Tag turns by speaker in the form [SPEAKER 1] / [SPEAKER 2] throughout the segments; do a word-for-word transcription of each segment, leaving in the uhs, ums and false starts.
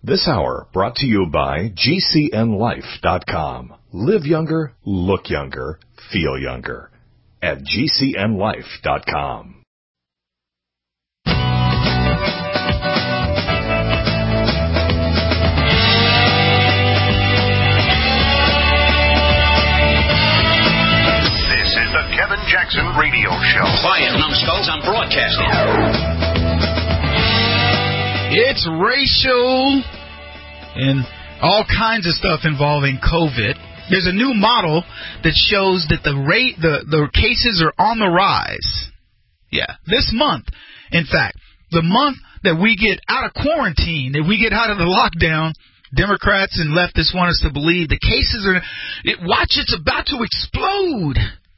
[SPEAKER 1] This hour brought to you by G C N life dot com. Live younger, look younger, feel younger at G C N life dot com.
[SPEAKER 2] This is the Kevin Jackson Radio Show.
[SPEAKER 3] Quiet, numbskulls, I'm broadcasting.
[SPEAKER 4] It's racial and all kinds of stuff involving COVID. There's a new model that shows that the rate, the, the cases are on the rise. Yeah, this month, in fact, the month that we get out of quarantine, that we get out of the lockdown, Democrats and leftists want us to believe the cases are, it, watch, it's about to explode.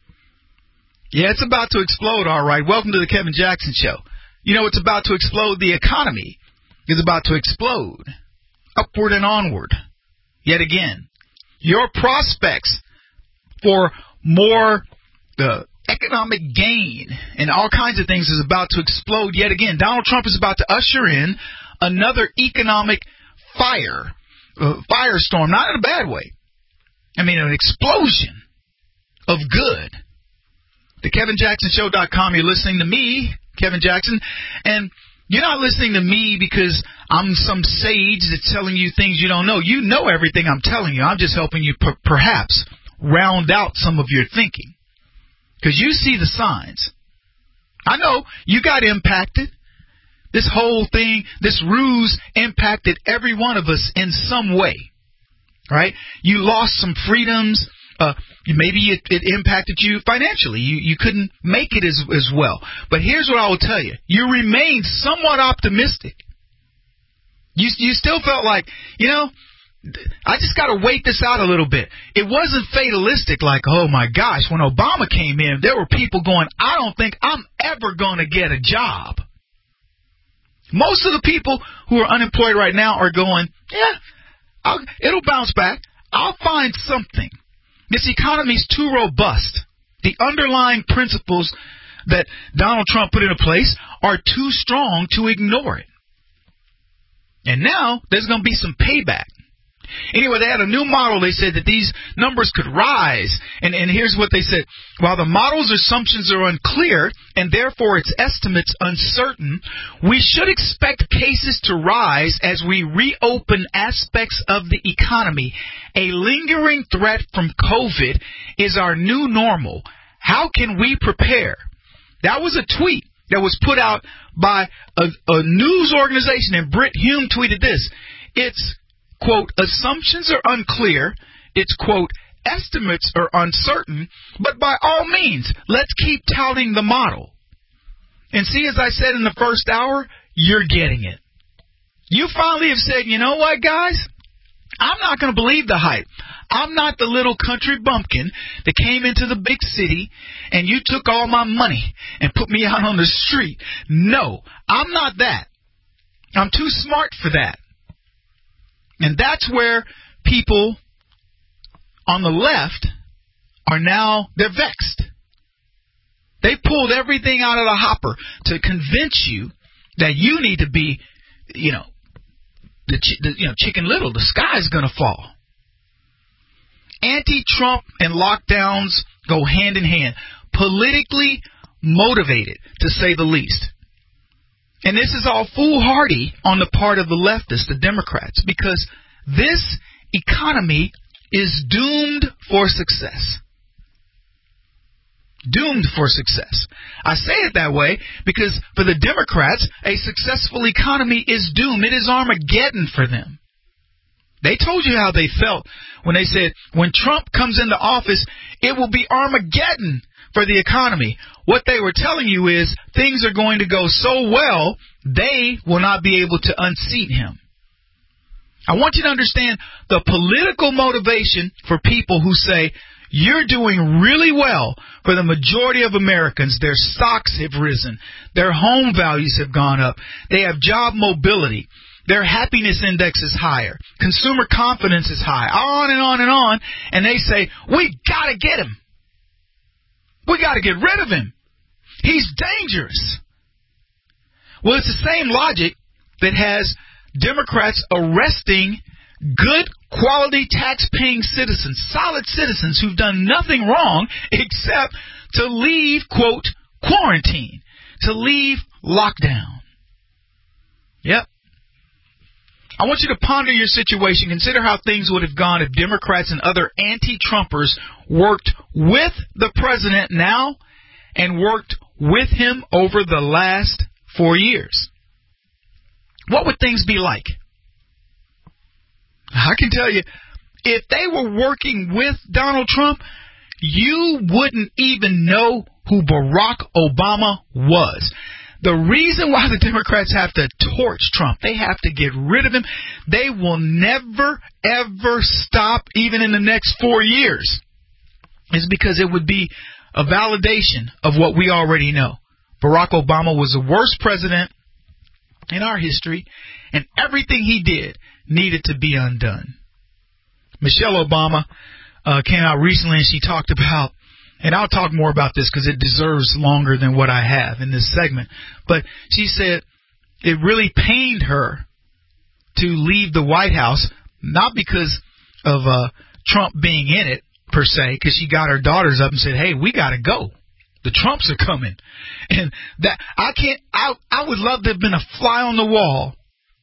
[SPEAKER 4] Yeah, it's about to explode, all right. Welcome to the Kevin Jackson Show. You know, it's about to explode. The economy is about to explode. Upward and onward. Yet again. Your prospects for more uh, economic gain and all kinds of things is about to explode yet again. Donald Trump is about to usher in another economic fire, uh, firestorm, not in a bad way. I mean, an explosion of good. The Kevin Jackson Show dot com, you're listening to me, Kevin Jackson, and you're not listening to me because I'm some sage that's telling you things you don't know. You know everything I'm telling you. I'm just helping you per- perhaps round out some of your thinking. Because you see the signs. I know you got impacted. This whole thing, this ruse impacted every one of us in some way. Right? You lost some freedoms. Uh, maybe it, it impacted you financially. You you couldn't make it as as well. But here's what I will tell you. You remained somewhat optimistic. You you still felt like, you know, I just got to wait this out a little bit. It wasn't fatalistic like, oh, my gosh, when Obama came in, there were people going, I don't think I'm ever going to get a job. Most of the people who are unemployed right now are going, yeah, I'll, it'll bounce back. I'll find something. This economy is too robust. The underlying principles that Donald Trump put into place are too strong to ignore it. And now there's going to be some payback. Anyway, they had a new model. They said that these numbers could rise. And, and here's what they said. While the model's assumptions are unclear and therefore its estimates uncertain, we should expect cases to rise as we reopen aspects of the economy. A lingering threat from COVID is our new normal. How can we prepare? That was a tweet that was put out by a, a news organization, and Brit Hume tweeted this. It's, quote, assumptions are unclear. It's, quote, estimates are uncertain. But by all means, let's keep touting the model. And see, as I said in the first hour, you're getting it. You finally have said, you know what, guys? I'm not going to believe the hype. I'm not the little country bumpkin that came into the big city and you took all my money and put me out on the street. No, I'm not that. I'm too smart for that. And that's where people on the left are now, they're vexed. They pulled everything out of the hopper to convince you that you need to be, you know, the, the you know, Chicken Little. The sky's going to fall. Anti-Trump and lockdowns go hand in hand. Politically motivated, to say the least. And this is all foolhardy on the part of the leftists, the Democrats, because this economy is doomed for success. Doomed for success. I say it that way because for the Democrats, a successful economy is doomed. It is Armageddon for them. They told you how they felt when they said, when Trump comes into office, it will be Armageddon for the economy. What they were telling you is things are going to go so well, they will not be able to unseat him. I want you to understand the political motivation for people who say, you're doing really well for the majority of Americans. Their stocks have risen. Their home values have gone up. They have job mobility. Their happiness index is higher. Consumer confidence is high. On and on and on. And they say, we got to get him. We got to get rid of him. He's dangerous. Well, it's the same logic that has Democrats arresting good quality tax-paying citizens, solid citizens who've done nothing wrong except to leave, quote, quarantine, to leave lockdown. Yep. I want you to ponder your situation. Consider how things would have gone if Democrats and other anti-Trumpers worked with the president now and worked with him over the last four years. What would things be like? I can tell you, if they were working with Donald Trump, you wouldn't even know who Barack Obama was. The reason why the Democrats have to torch Trump, they have to get rid of him, they will never, ever stop, even in the next four years, is because it would be a validation of what we already know. Barack Obama was the worst president in our history, and everything he did needed to be undone. Michelle Obama uh, came out recently, and she talked about, and I'll talk more about this because it deserves longer than what I have in this segment. But she said it really pained her to leave the White House, not because of uh, Trump being in it, per se, because she got her daughters up and said, hey, we got to go. The Trumps are coming. And that I can't, I, I would love to have been a fly on the wall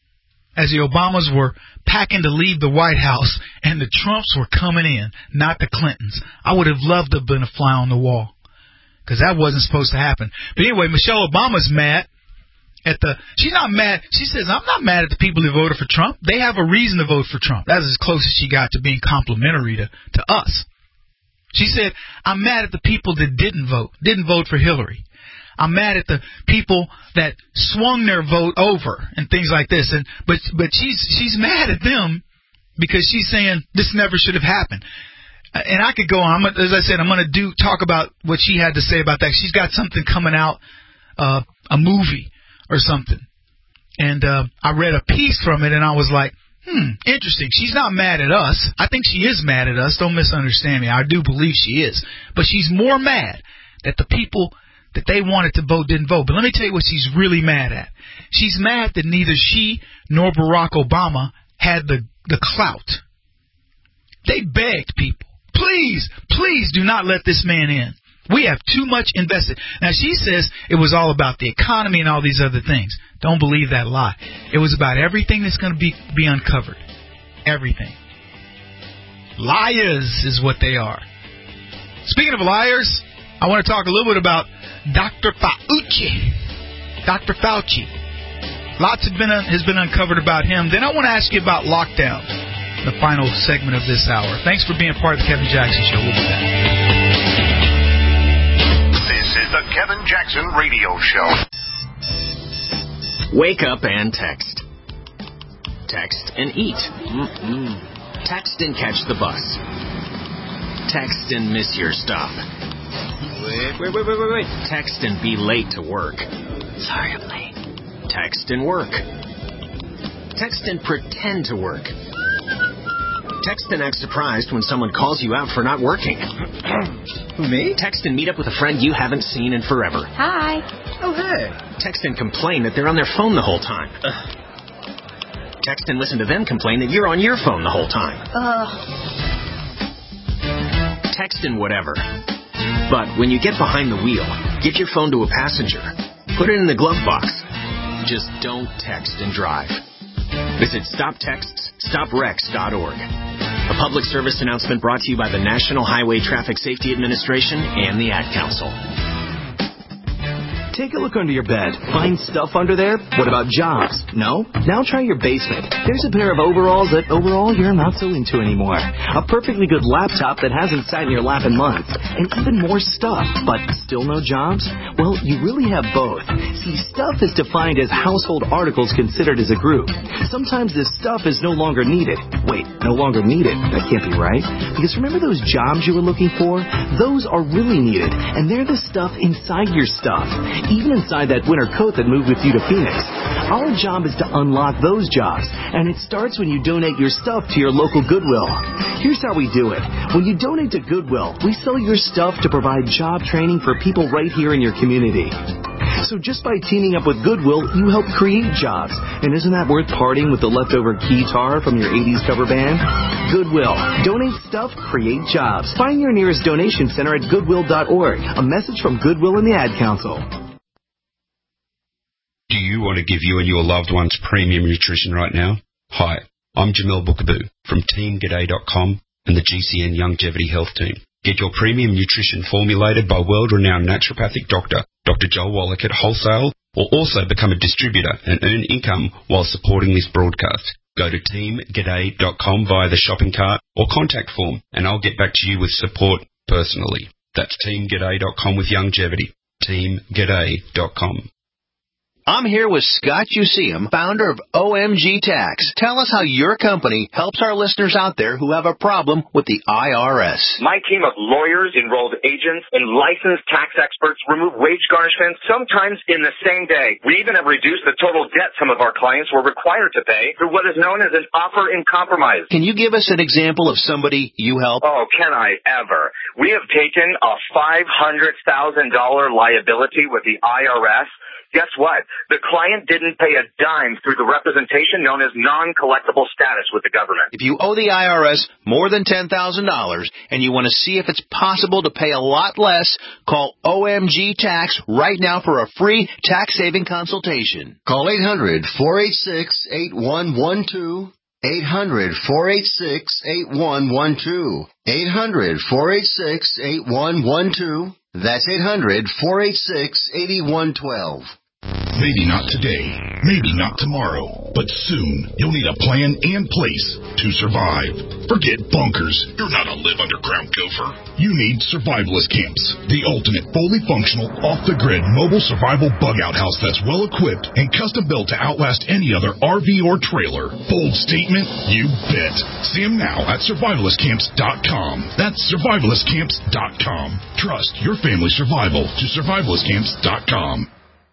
[SPEAKER 4] as the Obamas were packing to leave the White House and the Trumps were coming in, not the Clintons. I would have loved to have been a fly on the wall because that wasn't supposed to happen. But anyway, Michelle Obama's mad at the, she's not mad. She says, I'm not mad at the people who voted for Trump. They have a reason to vote for Trump. That's as close as she got to being complimentary to, to us. She said, I'm mad at the people that didn't vote, didn't vote for Hillary. I'm mad at the people that swung their vote over and things like this. And but but she's she's mad at them because she's saying this never should have happened. And I could go on. I'm, as I said, I'm going to do talk about what she had to say about that. She's got something coming out, uh, a movie or something. And uh, I read a piece from it, and I was like, hmm, interesting. She's not mad at us. I think she is mad at us. Don't misunderstand me. I do believe she is. But she's more mad that the people that they wanted to vote didn't vote. But let me tell you what she's really mad at. She's mad that neither she nor Barack Obama had the, the clout. They begged people, please, please do not let this man in. We have too much invested. Now, she says it was all about the economy and all these other things. Don't believe that lie. It was about everything that's going to be, be uncovered. Everything. Liars is what they are. Speaking of liars, I want to talk a little bit about Doctor Fauci. Doctor Fauci. Lots have been, has been uncovered about him. Then I want to ask you about lockdown, the final segment of this hour. Thanks for being part of the Kevin Jackson Show. We'll be back.
[SPEAKER 2] This is the Kevin Jackson Radio Show.
[SPEAKER 5] Wake up and text. Text and eat. Mm-mm. Text and catch the bus. Text and miss your stop. Wait, wait, wait, wait, wait, wait. Text and be late to work. Sorry, I'm late. Text and work. Text and pretend to work. Text and act surprised when someone calls you out for not working.
[SPEAKER 6] Who, me?
[SPEAKER 5] Text and meet up with a friend you haven't seen in forever.
[SPEAKER 6] Hi. Oh, hey.
[SPEAKER 5] Text and complain that they're on their phone the whole time. Ugh. Text and listen to them complain that you're on your phone the whole time.
[SPEAKER 6] Ugh.
[SPEAKER 5] Text and whatever. But when you get behind the wheel, give your phone to a passenger. Put it in the glove box. Just don't text and drive. Visit stop texts stop wrecks dot org. A public service announcement brought to you by the National Highway Traffic Safety Administration and the Ad Council.
[SPEAKER 7] Take a look under your bed. Find stuff under there? What about jobs? No? Now try your basement. There's a pair of overalls that overall you're not so into anymore. A perfectly good laptop that hasn't sat in your lap in months. And even more stuff. But still no jobs? Well, you really have both. See, stuff is defined as household articles considered as a group. Sometimes this stuff is no longer needed. Wait, no longer needed? That can't be right. Because remember those jobs you were looking for? Those are really needed. And they're the stuff inside your stuff. Even inside that winter coat that moved with you to Phoenix. Our job is to unlock those jobs, and it starts when you donate your stuff to your local Goodwill. Here's how we do it. When you donate to Goodwill, we sell your stuff to provide job training for people right here in your community. So just by teaming up with Goodwill, you help create jobs. And isn't that worth parting with the leftover guitar from your eighties cover band? Goodwill. Donate stuff, create jobs. Find your nearest donation center at goodwill dot org. A message from Goodwill and the Ad Council.
[SPEAKER 8] Do you want to give you and your loved ones premium nutrition right now? Hi, I'm Jamel Bookaboo from team g'day dot com and the G C N Longevity Health Team. Get your premium nutrition formulated by world-renowned naturopathic doctor, Doctor Joel Wallach at wholesale, or also become a distributor and earn income while supporting this broadcast. Go to team g'day dot com via the shopping cart or contact form, and I'll get back to you with support personally. That's team g'day dot com with Longevity. team g'day dot com.
[SPEAKER 3] I'm here with Scott Useum, founder of O M G Tax. Tell us how your company helps our listeners out there who have a problem with the I R S.
[SPEAKER 9] My team of lawyers, enrolled agents, and licensed tax experts remove wage garnishments sometimes in the same day. We even have reduced the total debt some of our clients were required to pay through what is known as an offer in compromise.
[SPEAKER 3] Can you give us an example of somebody you help?
[SPEAKER 9] Oh, can I ever? We have taken a five hundred thousand dollars liability with the I R S. Guess what? The client didn't pay a dime through the representation known as non-collectible status with the government.
[SPEAKER 3] If you owe the I R S more than ten thousand dollars and you want to see if it's possible to pay a lot less, call O M G Tax right now for a free tax-saving consultation.
[SPEAKER 10] Call eight hundred, four eight six, eight one one two. eight hundred, four eight six, eight one one two. eight hundred, four eight six, eight one one two. That's eight hundred, four eight six, eight one one two.
[SPEAKER 11] Maybe not today, maybe not tomorrow, but soon you'll need a plan and place to survive. Forget bunkers. You're not a live underground gopher. You need survivalist camps, the ultimate fully functional, off-the-grid mobile survival bug-out house that's well-equipped and custom-built to outlast any other R V or trailer. Bold statement? You bet. See them now at survivalist camps dot com. That's survivalist camps dot com. Trust your family's survival to survivalist camps dot com.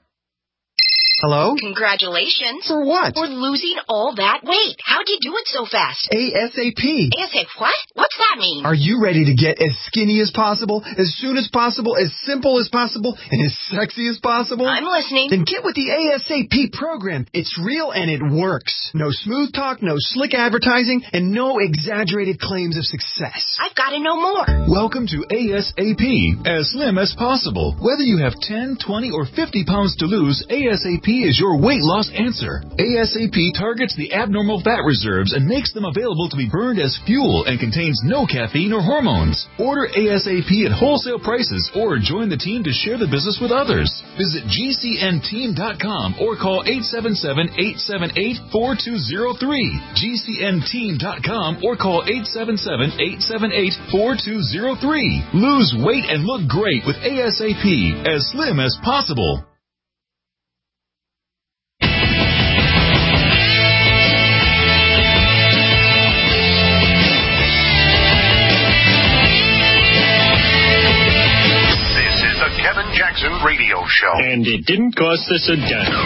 [SPEAKER 12] Hello?
[SPEAKER 13] Congratulations.
[SPEAKER 12] For what?
[SPEAKER 13] For losing all that weight. How'd you do it so fast?
[SPEAKER 12] ASAP.
[SPEAKER 13] ASAP what? What's that mean?
[SPEAKER 12] Are you ready to get as skinny as possible, as soon as possible, as simple as possible, and as sexy as possible?
[SPEAKER 13] I'm listening.
[SPEAKER 12] Then get with the ASAP program. It's real and it works. No smooth talk, no slick advertising, and no exaggerated claims of success.
[SPEAKER 13] I've got to know more.
[SPEAKER 1] Welcome to ASAP, as slim as possible. Whether you have ten, twenty, or fifty pounds to lose, ASAP is your weight loss answer. ASAP targets the abnormal fat reserves and makes them available to be burned as fuel and contains no caffeine or hormones. Order ASAP at wholesale prices or join the team to share the business with others. Visit G C N team dot com or call eight seven seven, eight seven eight, four two zero three. G C N team dot com or call eight seven seven, eight seven eight, four two zero three. Lose weight and look great with ASAP, as slim as possible.
[SPEAKER 2] Kevin Jackson Radio Show.
[SPEAKER 14] And it didn't cost us a dime.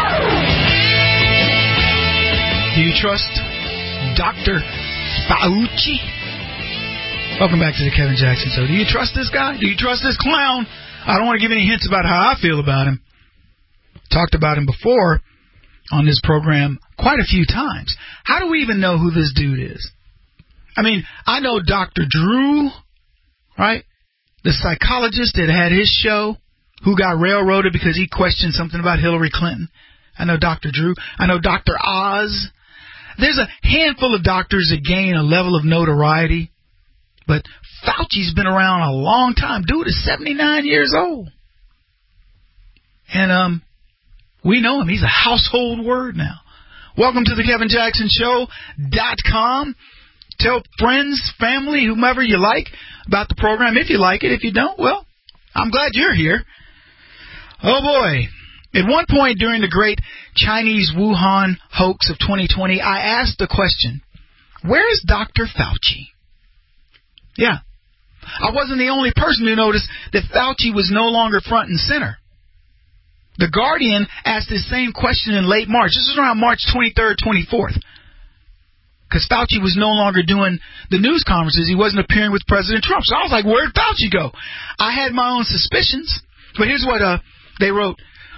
[SPEAKER 4] Do you trust Doctor Fauci? Welcome back to the Kevin Jackson Show. Do you trust this guy? Do you trust this clown? I don't want to give any hints about how I feel about him. Talked about him before on this program quite a few times. How do we even know who this dude is? I mean, I know Doctor Drew, right? The psychologist that had his show, who got railroaded because he questioned something about Hillary Clinton. I know Doctor Drew. I know Doctor Oz. There's a handful of doctors that gain a level of notoriety, but Fauci's been around a long time. Dude is seventy-nine years old. And um, we know him. He's a household word now. Welcome to the Kevin Jackson Show dot com. Tell friends, family, whomever you like about the program, if you like it. If you don't, well, I'm glad you're here. Oh, boy. At one point during the great Chinese Wuhan hoax of twenty twenty, I asked the question, where is Doctor Fauci? Yeah. I wasn't the only person who noticed that Fauci was no longer front and center. The Guardian asked this same question in late March. This was around March twenty-third, twenty-fourth. Because Fauci was no longer doing the news conferences. He wasn't appearing with President Trump. So I was like, where'd Fauci go? I had my own suspicions. But here's what uh, they wrote.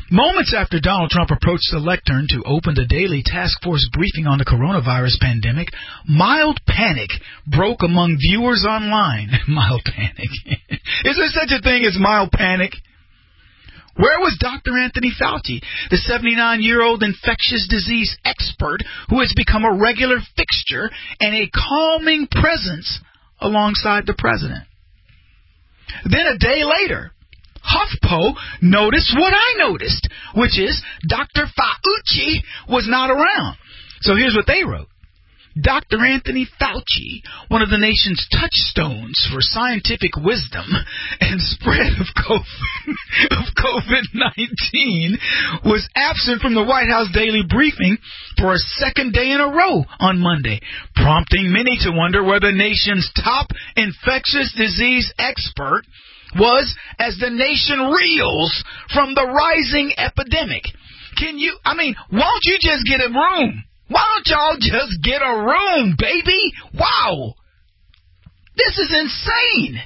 [SPEAKER 4] Moments after Donald Trump approached the lectern to open the daily task force briefing on the coronavirus pandemic, mild panic broke among viewers online. Mild panic. Is there such a thing as mild panic? Where was Doctor Anthony Fauci, the seventy-nine-year-old infectious disease expert who has become a regular fixture and a calming presence alongside the president? Then a day later, HuffPo noticed what I noticed, which is Doctor Fauci was not around. So here's what they wrote. Doctor Anthony Fauci, one of the nation's touchstones for scientific wisdom and spread of COVID, of COVID nineteen, was absent from the White House daily briefing for a second day in a row on Monday, prompting many to wonder whether the nation's top infectious disease expert was as the nation reels from the rising epidemic. Can you, I mean, won't you just get a room? Why don't y'all just get a room, baby? Wow. This is insane.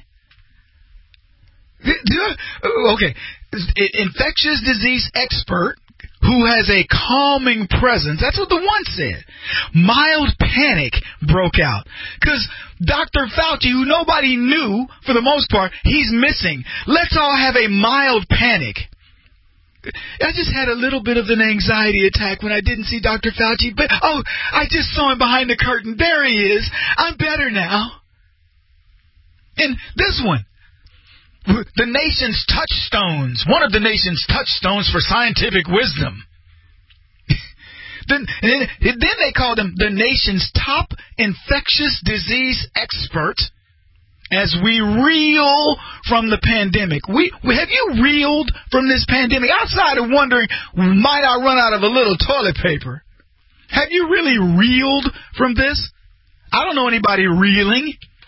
[SPEAKER 4] Okay. Infectious disease expert who has a calming presence. That's what the one said. Mild panic broke out. Because Doctor Fauci, who nobody knew, for the most part, he's missing. Let's all have a mild panic. I just had a little bit of an anxiety attack when I didn't see Doctor Fauci, but, oh, I just saw him behind the curtain. There he is. I'm better now. And this one, the nation's touchstones, one of the nation's touchstones for scientific wisdom. then, then they called him the nation's top infectious disease expert. As we reel from the pandemic. We, we have you reeled from this pandemic? Outside of wondering, might I run out of a little toilet paper? Have you really reeled from this? I don't know anybody reeling.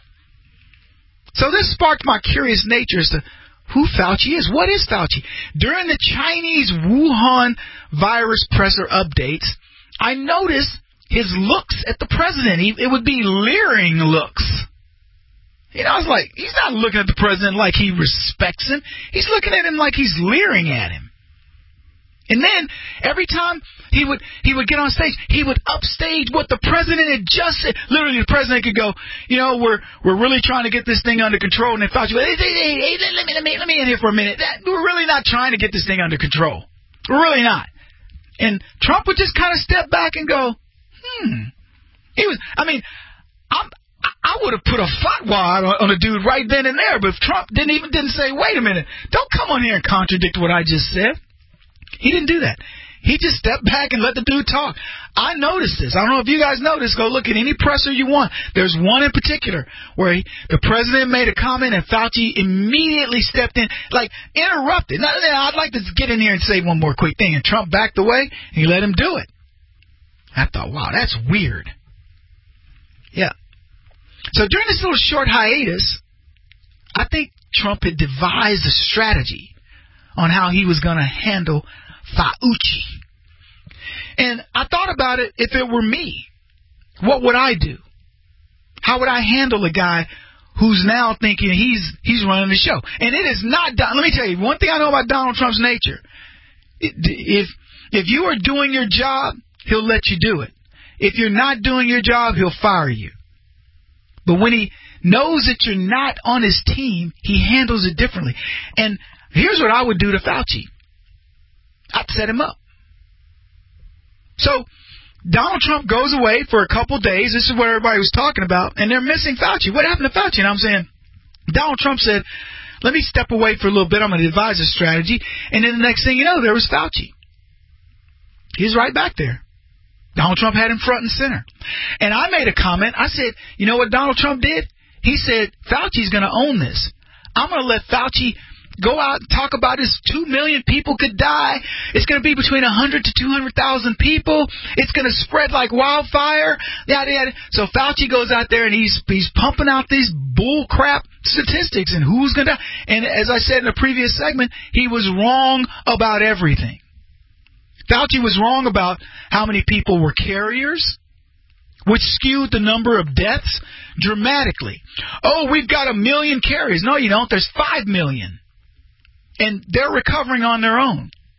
[SPEAKER 4] So this sparked my curious nature as to who Fauci is. What is Fauci? During the Chinese Wuhan virus presser updates, I noticed his looks at the president. He, it would be leering looks. You know, I was like, he's not looking at the president like he respects him. He's looking at him like he's leering at him. And then every time he would he would get on stage, he would upstage what the president had just said. Literally, the president could go, you know, we're we're really trying to get this thing under control. And then Fauci would, hey, hey, hey, hey, let me let me let me in here for a minute. That, we're really not trying to get this thing under control. We're really not. And Trump would just kind of step back and go, hmm. He was. I mean, I'm. I would have put a fatwa on a dude right then and there, but if Trump didn't even didn't say, wait a minute, don't come on here and contradict what I just said. He didn't do that. He just stepped back and let the dude talk. I noticed this. I don't know if you guys noticed. Go look at any presser you want. There's one in particular where he, the president made a comment and Fauci immediately stepped in, like interrupted. Now, I'd like to get in here and say one more quick thing. And Trump backed away and he let him do it. I thought, wow, that's weird. Yeah. So during this little short hiatus, I think Trump had devised a strategy on how he was going to handle Fauci. And I thought about it, if it were me, what would I do? How would I handle a guy who's now thinking he's he's running the show? And it is not, let me tell you, one thing I know about Donald Trump's nature. If, if you are doing your job, he'll let you do it. If you're not doing your job, he'll fire you. But when he knows that you're not on his team, he handles it differently. And here's what I would do to Fauci. I'd set him up. So Donald Trump goes away for a couple days. This is what everybody was talking about. And they're missing Fauci. What happened to Fauci? And I'm saying, Donald Trump said, let me step away for a little bit. I'm going to devise a strategy. And then the next thing you know, there was Fauci. He's right back there. Donald Trump had him front and center. And I made a comment. I said, you know what Donald Trump did? He said, Fauci's going to own this. I'm going to let Fauci go out and talk about his two million people could die. It's going to be between one hundred to two hundred thousand people. It's going to spread like wildfire. Yada, yada. So Fauci goes out there and he's he's pumping out these bull crap statistics and who's going to die. And as I said in a previous segment, he was wrong about everything. Fauci was wrong about how many people were carriers, which skewed the number of deaths dramatically. Oh, we've got a million carriers. No, you don't. There's five million. And they're recovering on their own.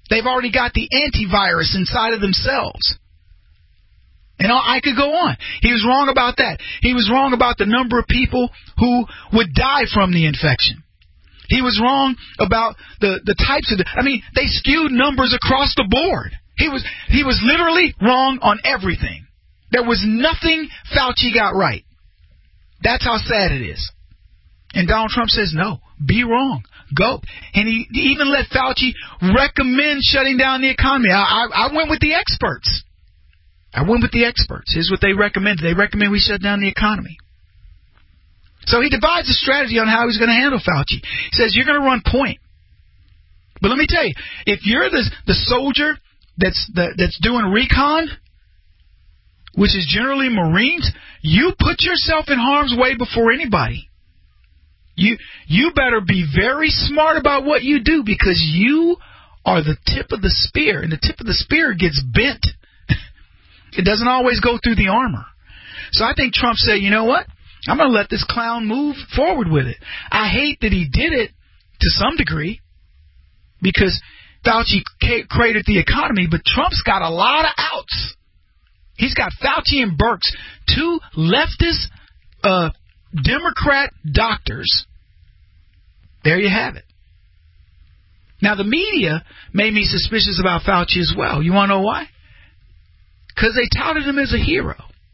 [SPEAKER 4] They've already got the antivirus inside of themselves. And I could go on. He was wrong about that. He was wrong about the number of people who would die from the infection. He was wrong about the, the types of... I mean, they skewed numbers across the board. He was he was literally wrong on everything. There was nothing Fauci got right. That's how sad it is. And Donald Trump says, no, be wrong. Go. And he even let Fauci recommend shutting down the economy. I, I, I went with the experts. I went with the experts. Here's what they recommended. They recommend we shut down the economy. So he devised a strategy on how he's going to handle Fauci. He says, you're going to run point. But let me tell you, if you're the, the soldier that's the, that's doing recon, which is generally Marines, you put yourself in harm's way before anybody. You you better be very smart about what you do, because you are the tip of the spear, and the tip of the spear gets bent. It doesn't always go through the armor. So I think Trump said, you know what? I'm going to let this clown move forward with it. I hate that he did it to some degree, because Fauci created the economy, but Trump's got a lot of outs. He's got Fauci and Birx, two leftist uh, Democrat doctors. There you have it. Now, the media made me suspicious about Fauci as well. You want to know why? Because they touted him as a hero.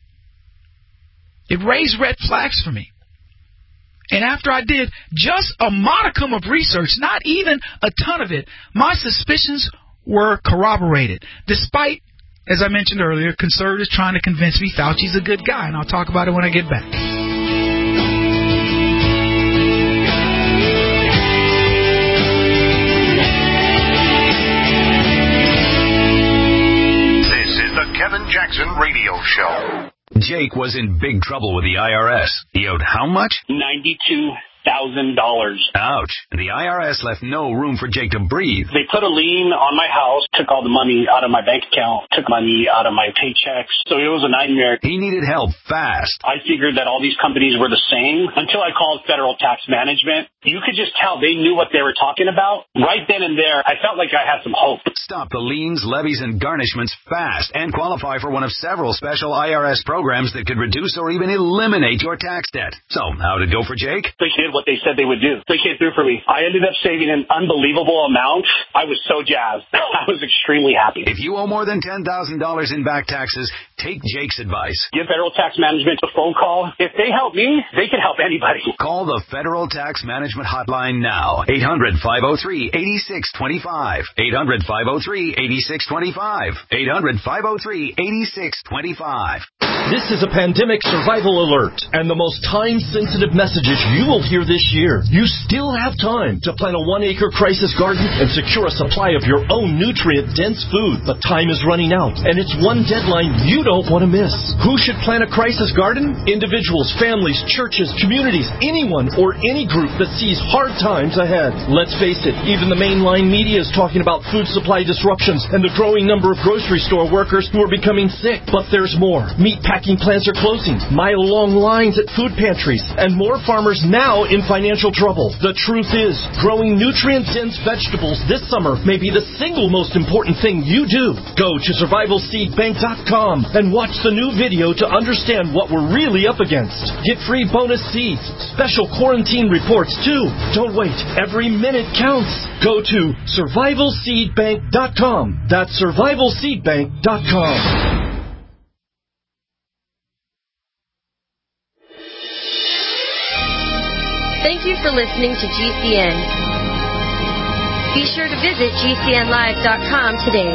[SPEAKER 4] It raised red flags for me. And after I did just a modicum of research, not even a ton of it, my suspicions were corroborated. Despite, as I mentioned earlier, conservatives trying to convince me Fauci's a good guy. And I'll talk about it when I get back.
[SPEAKER 2] Kevin Jackson Radio Show.
[SPEAKER 15] Jake was in big trouble with the I R S. He owed how much?
[SPEAKER 16] ninety-two thousand dollars.
[SPEAKER 15] Ouch. And the I R S left no room for Jake to breathe.
[SPEAKER 16] They put a lien on my house, took all the money out of my bank account, took money out of my paychecks. So it was a nightmare.
[SPEAKER 15] He needed help fast.
[SPEAKER 16] I figured that all these companies were the same until I called Federal Tax Management. You could just tell they knew what they were talking about. Right then and there, I felt like I had some hope.
[SPEAKER 15] Stop the liens, levies, and garnishments fast and qualify for one of several special I R S programs that could reduce or even eliminate your tax debt. So, how'd it go for Jake?
[SPEAKER 16] They did what they said they would do. They came through for me. I ended up saving an unbelievable amount. I was so jazzed. I was extremely happy.
[SPEAKER 15] If you owe more than ten thousand dollars in back taxes, take Jake's advice.
[SPEAKER 16] Give Federal Tax Management a phone call. If they help me, they can help anybody.
[SPEAKER 15] Call the Federal Tax Management Hotline now. eight hundred, five oh three, eight six two five. eight hundred, five oh three, eight six two five. eight hundred, five oh three, eight six two five.
[SPEAKER 17] This is a pandemic survival alert, and the most time-sensitive messages you will hear this year. You still have time to plant a one-acre crisis garden and secure a supply of your own nutrient-dense food. But time is running out, and it's one deadline you don't want to miss. Who should plant a crisis garden? Individuals, families, churches, communities, anyone or any group that sees hard times ahead. Let's face it, even the mainline media is talking about food supply disruptions and the growing number of grocery store workers who are becoming sick. But there's more. Meat packing plants are closing, mile-long lines at food pantries, and more farmers now in financial trouble. The truth is, growing nutrient-dense vegetables this summer may be the single most important thing you do. Go to survival seed bank dot com and watch the new video to understand what we're really up against. Get free bonus seeds, special quarantine reports too. Don't wait. Every minute counts. Go to survival seed bank dot com. That's survival seed bank dot com.
[SPEAKER 18] Thank you for listening to G C N. Be sure to visit G C N live dot com today.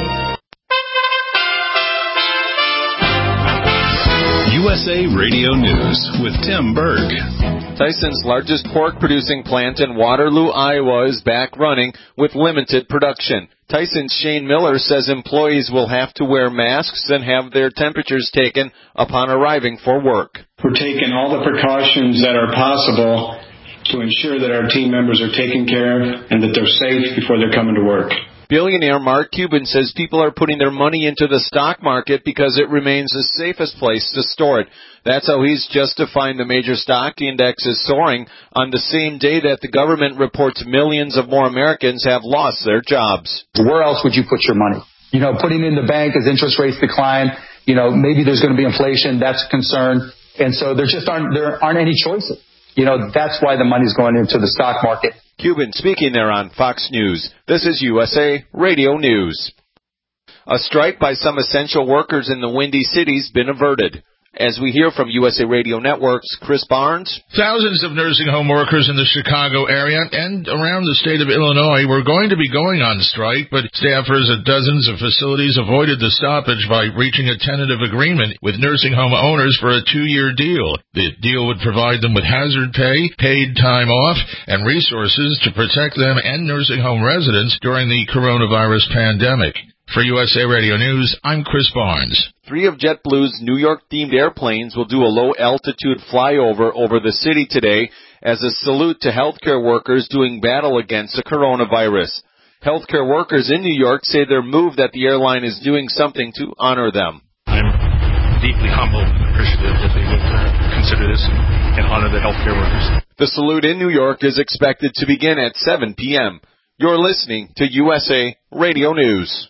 [SPEAKER 1] U S A Radio News with Tim Berg.
[SPEAKER 19] Tyson's largest pork-producing plant in Waterloo, Iowa, is back running with limited production. Tyson's Shane Miller says employees will have to wear masks and have their temperatures taken upon arriving for work.
[SPEAKER 20] We're taking all the precautions that are possible to ensure that our team members are taken care of and that they're safe before they're coming to work.
[SPEAKER 19] Billionaire Mark Cuban says people are putting their money into the stock market because it remains the safest place to store it. That's how he's justifying the major stock index is soaring on the same day that the government reports millions of more Americans have lost their jobs.
[SPEAKER 21] Where else would you put your money? You know, putting in the bank as interest rates decline, you know, maybe there's going to be inflation. That's a concern. And so there just aren't, there aren't any choices. You know, that's why the money's going into the stock market.
[SPEAKER 19] Cuban speaking there on Fox News. This is U S A Radio News. A strike by some essential workers in the Windy City's been averted. As we hear from U S A Radio Network's Chris Barnes.
[SPEAKER 22] Thousands of nursing home workers in the Chicago area and around the state of Illinois were going to be going on strike, but staffers at dozens of facilities avoided the stoppage by reaching a tentative agreement with nursing home owners for a two-year deal. The deal would provide them with hazard pay, paid time off, and resources to protect them and nursing home residents during the coronavirus pandemic. For U S A Radio News, I'm Chris Barnes.
[SPEAKER 19] Three of JetBlue's New York-themed airplanes will do a low-altitude flyover over the city today as a salute to healthcare workers doing battle against the coronavirus. Healthcare workers in New York say their move that the airline is doing something to honor them.
[SPEAKER 23] I'm deeply humbled and appreciative that they would uh, consider this and, and honor the healthcare workers.
[SPEAKER 19] The salute in New York is expected to begin at seven p.m. You're listening to U S A Radio News.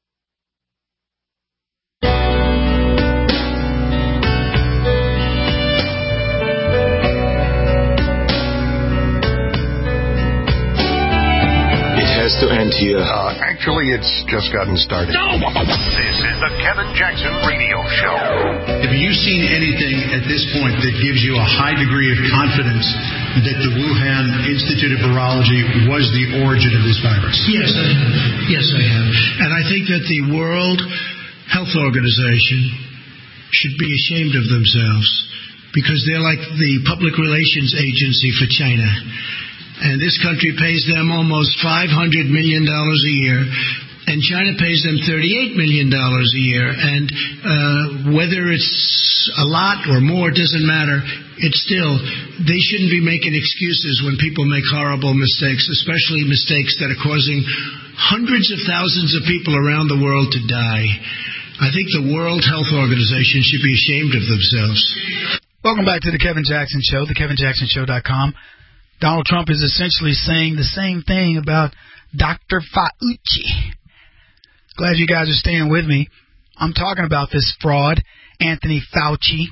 [SPEAKER 24] To end here.
[SPEAKER 2] Uh, actually, it's just gotten started. This is the Kevin Jackson Radio Show.
[SPEAKER 25] Have you seen anything at this point that gives you a high degree of confidence that the Wuhan Institute of Virology was the origin of this virus?
[SPEAKER 26] Yes, I have. Yes, I have. And I think that the World Health Organization should be ashamed of themselves because they're like the public relations agency for China. And this country pays them almost five hundred million dollars a year, and China pays them thirty-eight million dollars a year. And uh, whether it's a lot or more, it doesn't matter. It's still, they shouldn't be making excuses when people make horrible mistakes, especially mistakes that are causing hundreds of thousands of people around the world to die. I think the World Health Organization should be ashamed of themselves.
[SPEAKER 4] Welcome back to the Kevin Jackson Show, the kevin jackson show dot com. Donald Trump is essentially saying the same thing about Doctor Fauci. Glad you guys are staying with me. I'm talking about this fraud, Anthony Fauci.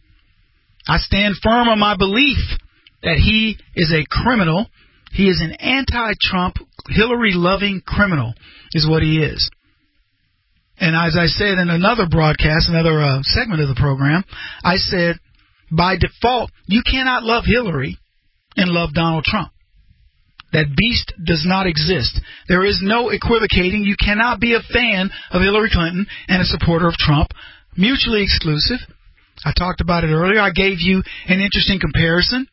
[SPEAKER 4] I stand firm on my belief that he is a criminal. He is an anti-Trump, Hillary-loving criminal is what he is. And as I said in another broadcast, another uh, segment of the program, I said, by default, you cannot love Hillary and love Donald Trump. That beast does not exist. There is no equivocating. You cannot be a fan of Hillary Clinton and a supporter of Trump. Mutually exclusive. I talked about it earlier. I gave you an interesting comparison.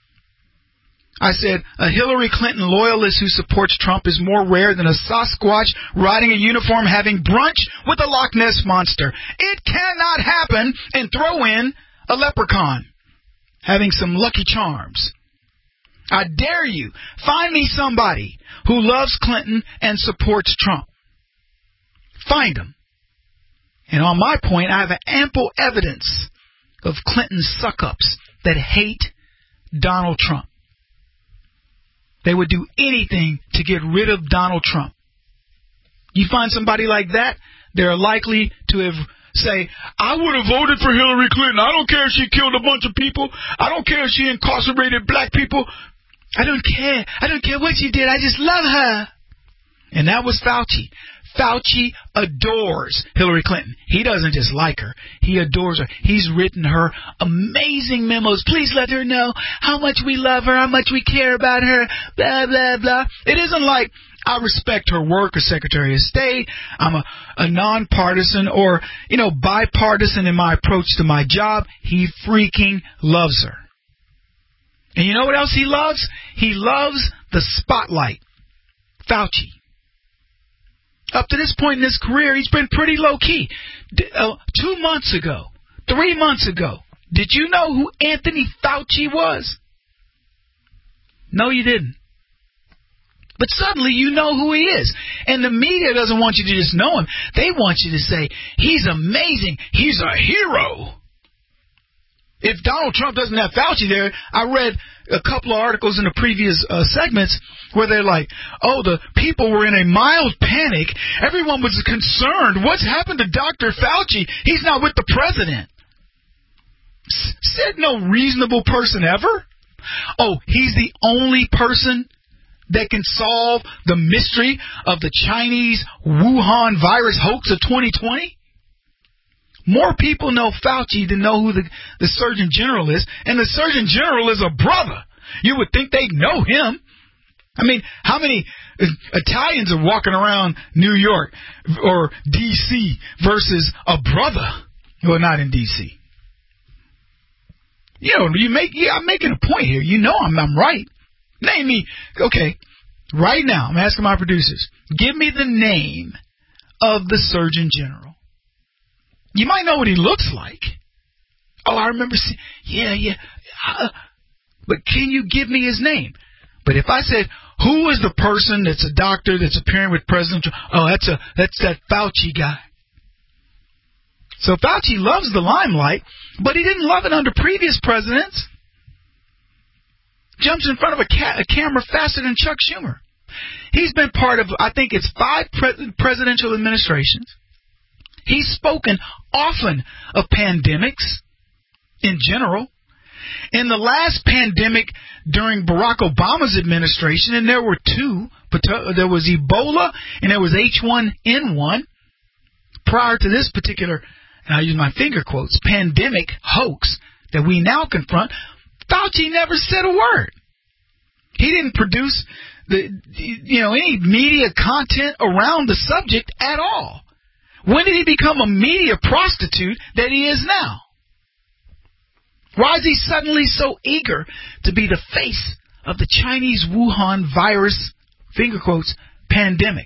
[SPEAKER 4] I said a Hillary Clinton loyalist who supports Trump is more rare than a Sasquatch riding a uniform having brunch with a Loch Ness monster. It cannot happen, and throw in a leprechaun having some Lucky Charms. I dare you, find me somebody who loves Clinton and supports Trump. Find them. And on my point, I have ample evidence of Clinton's suck-ups that hate Donald Trump. They would do anything to get rid of Donald Trump. You find somebody like that, they're likely to have say, I would have voted for Hillary Clinton. I don't care if she killed a bunch of people. I don't care if she incarcerated black people. I don't care. I don't care what she did. I just love her. And that was Fauci. Fauci adores Hillary Clinton. He doesn't just like her. He adores her. He's written her amazing memos. Please let her know how much we love her, how much we care about her, blah, blah, blah. It isn't like I respect her work as Secretary of State. I'm a, a nonpartisan or, you know, bipartisan in my approach to my job. He freaking loves her. And you know what else he loves? He loves the spotlight. Fauci. Up to this point in his career, he's been pretty low-key. D- uh, two months ago, three months ago, did you know who Anthony Fauci was? No, you didn't. But suddenly you know who he is. And the media doesn't want you to just know him. They want you to say, he's amazing. He's a hero. If Donald Trump doesn't have Fauci there, I read a couple of articles in the previous uh, segments where they're like, oh, the people were in a mild panic. Everyone was concerned. What's happened to Doctor Fauci? He's not with the president. S- said no reasonable person ever. Oh, he's the only person that can solve the mystery of the Chinese Wuhan virus hoax of twenty twenty? More people know Fauci than know who the, the Surgeon General is, and the Surgeon General is a brother. You would think they'd know him. I mean, how many Italians are walking around New York or D C versus a brother? Well, not in D C. You know, you make, yeah, I'm making a point here. You know I'm, I'm right. Name me, okay, right now, I'm asking my producers, give me the name of the Surgeon General. You might know what he looks like. Oh, I remember seeing, yeah, yeah. Uh, but can you give me his name? But if I said, who is the person that's a doctor that's appearing with President Trump? Oh, that's a that's that Fauci guy. So Fauci loves the limelight, but he didn't love it under previous presidents. Jumps in front of a, ca- a camera faster than Chuck Schumer. He's been part of, I think it's five pre- presidential administrations. He's spoken often of pandemics in general. In the last pandemic during Barack Obama's administration, and there were two, but there was Ebola and there was H one N one. Prior to this particular, and I use my finger quotes, pandemic hoax that we now confront, Fauci never said a word. He didn't produce the, you know, any media content around the subject at all. When did he become a media prostitute that he is now? Why is he suddenly so eager to be the face of the Chinese Wuhan virus, finger quotes, pandemic?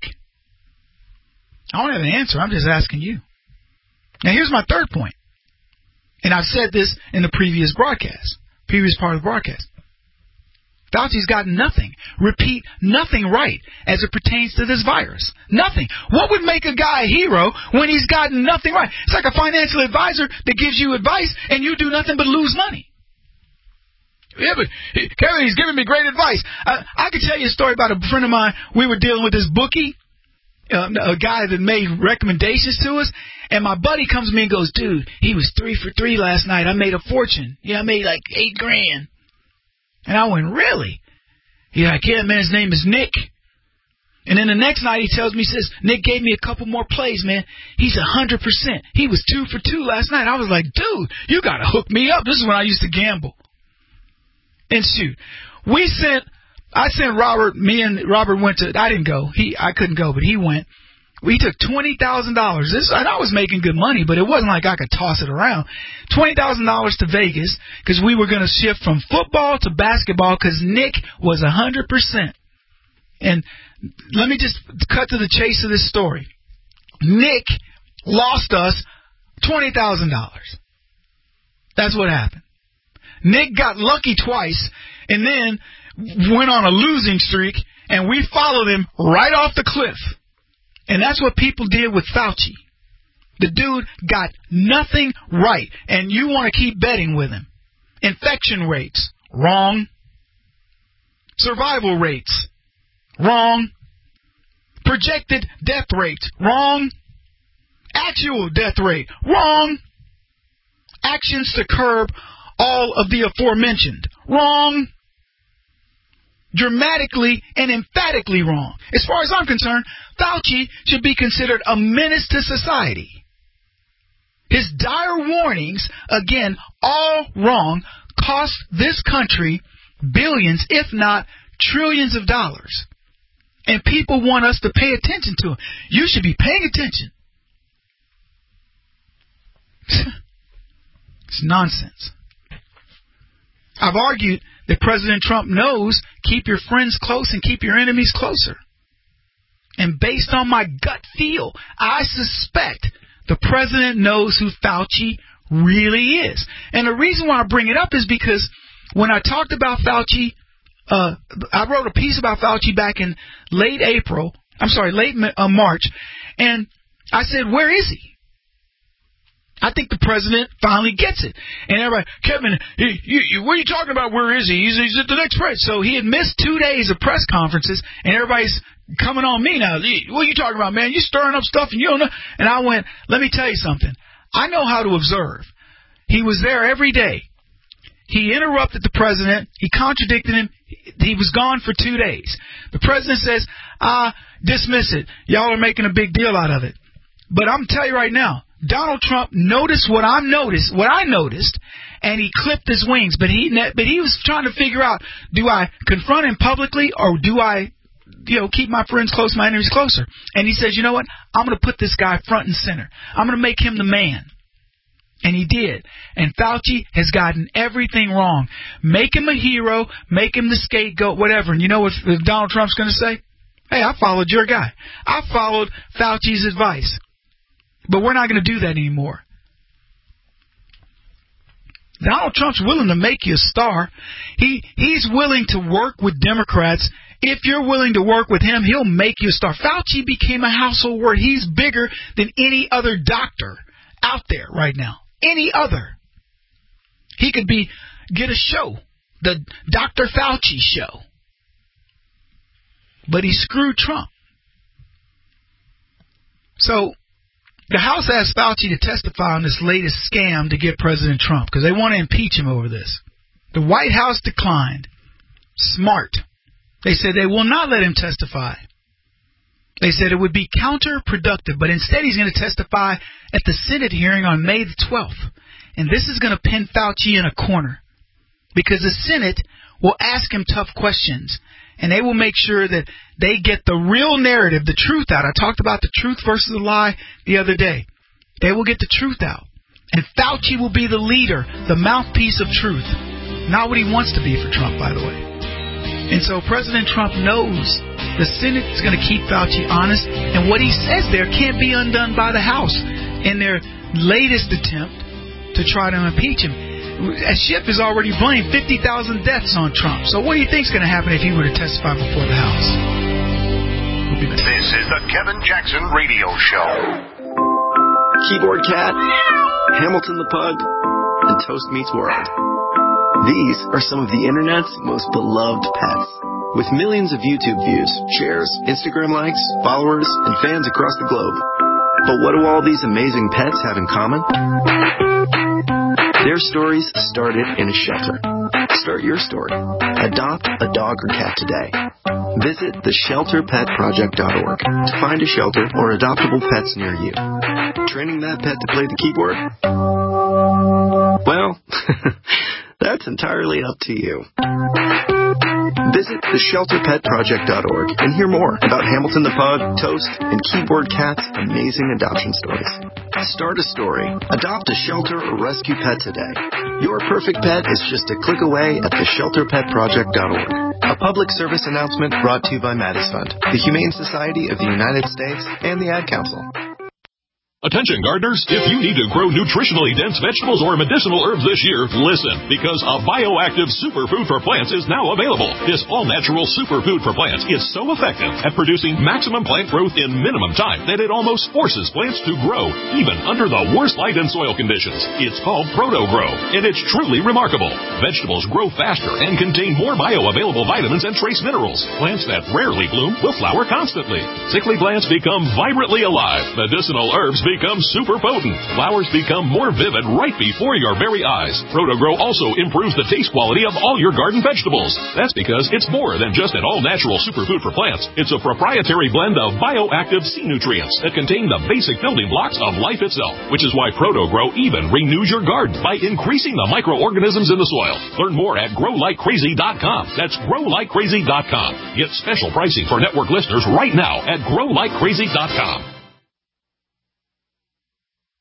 [SPEAKER 4] I don't have an answer. I'm just asking you. Now, here's my third point. And I've said this in the previous broadcast, previous part of the broadcast. Fauci's got nothing, repeat, nothing right as it pertains to this virus. Nothing. What would make a guy a hero when he's got nothing right? It's like a financial advisor that gives you advice and you do nothing but lose money. Yeah, but Kevin, he's giving me great advice. I, I could tell you a story about a friend of mine. We were dealing with this bookie, uh, a guy that made recommendations to us. And my buddy comes to me and goes, dude, he was three for three last night. I made a fortune. Yeah, I made like eight grand. And I went, really? He's like, yeah, man, his name is Nick. And then the next night he tells me, he says, Nick gave me a couple more plays, man. He's one hundred percent. He was two for two last night. I was like, dude, you got to hook me up. This is when I used to gamble. And shoot, we sent, I sent Robert, me and Robert went to, I didn't go. He, I couldn't go, but he went. We took twenty thousand dollars. This, and I was making good money, but it wasn't like I could toss it around. twenty thousand dollars to Vegas because we were going to shift from football to basketball because Nick was one hundred percent. And let me just cut to the chase of this story. Nick lost us twenty thousand dollars. That's what happened. Nick got lucky twice and then went on a losing streak, and we followed him right off the cliff. And that's what people did with Fauci. The dude got nothing right, and you want to keep betting with him. Infection rates, wrong. Survival rates, wrong. Projected death rates, wrong. Actual death rate, wrong. Actions to curb all of the aforementioned, wrong. Dramatically and emphatically wrong. As far as I'm concerned, Fauci should be considered a menace to society. His dire warnings, again, all wrong, cost this country billions, if not trillions of dollars. And people want us to pay attention to him. You should be paying attention. It's nonsense. I've argued that President Trump knows keep your friends close and keep your enemies closer. And based on my gut feel, I suspect the president knows who Fauci really is. And the reason why I bring it up is because when I talked about Fauci uh, I wrote a piece about Fauci back in late April. I'm sorry, late uh, March, and I said, where is he? I think the president finally gets it. And everybody, Kevin, you, you, what are you talking about? Where is he? He's, he's at the next press. So he had missed two days of press conferences, and everybody's coming on me now. What are you talking about, man? You stirring up stuff, and you don't know. And I went, let me tell you something. I know how to observe. He was there every day. He interrupted the president. He contradicted him. He was gone for two days. The president says, ah, dismiss it. Y'all are making a big deal out of it. But I'm telling you right now, Donald Trump noticed what I noticed, what I noticed, and he clipped his wings. But he, but he was trying to figure out: do I confront him publicly, or do I, you know, keep my friends close, my enemies closer? And he says, you know what? I'm going to put this guy front and center. I'm going to make him the man. And he did. And Fauci has gotten everything wrong. Make him a hero, make him the scapegoat, whatever. And you know what Donald Trump's going to say? Hey, I followed your guy. I followed Fauci's advice. But we're not going to do that anymore. Donald Trump's willing to make you a star. He He's willing to work with Democrats. If you're willing to work with him, he'll make you a star. Fauci became a household word. He's bigger than any other doctor out there right now. Any other. He could be get a show, the Doctor Fauci show. But he screwed Trump. So the House asked Fauci to testify on this latest scam to get President Trump because they want to impeach him over this. The White House declined. Smart. They said they will not let him testify. They said it would be counterproductive, but instead he's going to testify at the Senate hearing on May the twelfth. And this is going to pin Fauci in a corner because the Senate will ask him tough questions, and they will make sure that they get the real narrative, the truth out. I talked about the truth versus the lie the other day. They will get the truth out. And Fauci will be the leader, the mouthpiece of truth. Not what he wants to be for Trump, by the way. And so President Trump knows the Senate is going to keep Fauci honest, and what he says there can't be undone by the House in their latest attempt to try to impeach him. Schiff has already blamed fifty thousand deaths on Trump. So what do you think is going to happen if he were to testify before the House? We'll be back.
[SPEAKER 2] This is the Kevin Jackson Radio Show.
[SPEAKER 5] Keyboard Cat, Hamilton the Pug, and Toast Meets World. These are some of the internet's most beloved pets. With millions of YouTube views, shares, Instagram likes, followers, and fans across the globe. But what do all these amazing pets have in common? Their stories started in a shelter. Start your story. Adopt a dog or cat today. Visit the shelter pet project dot org to find a shelter or adoptable pets near you. Training that pet to play the keyboard? Well, that's entirely up to you. Visit the shelter pet project dot org and hear more about Hamilton the Pug, Toast, and Keyboard Cat's amazing adoption stories. Start a story, adopt a shelter or rescue pet today. Your perfect pet is just a click away at the shelter pet project dot org. A public service announcement brought to you by Maddie's Fund, the Humane Society of the United States, and the Ad Council.
[SPEAKER 6] Attention gardeners, if you need to grow nutritionally dense vegetables or medicinal herbs this year, listen, because a bioactive superfood for plants is now available. This all-natural superfood for plants is so effective at producing maximum plant growth in minimum time that it almost forces plants to grow, even under the worst light and soil conditions. It's called Proto-Grow, and it's truly remarkable. Vegetables grow faster and contain more bioavailable vitamins and trace minerals. Plants that rarely bloom will flower constantly. Sickly plants become vibrantly alive. Medicinal herbs become super potent. Flowers become more vivid right before your very eyes. Proto-Grow also improves the taste quality of all your garden vegetables. That's because it's more than just an all-natural superfood for plants. It's a proprietary blend of bioactive sea nutrients that contain the basic building blocks of life itself, which is why Proto-Grow even renews your garden by increasing the microorganisms in the soil. Learn more at grow like crazy dot com. That's grow like crazy dot com. Get special pricing for network listeners right now at grow like crazy dot com.